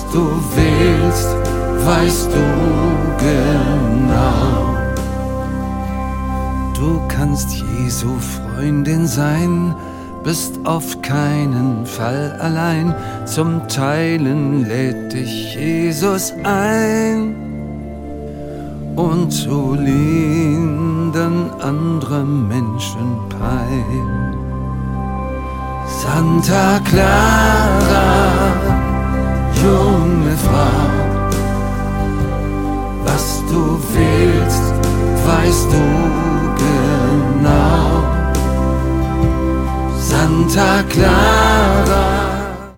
du willst, weißt du genau. Du kannst Jesu Freundin sein, bist auf keinen Fall allein. Zum Teilen lädt dich Jesus ein und zu lindern andere Menschen Pein. Santa Clara, Junge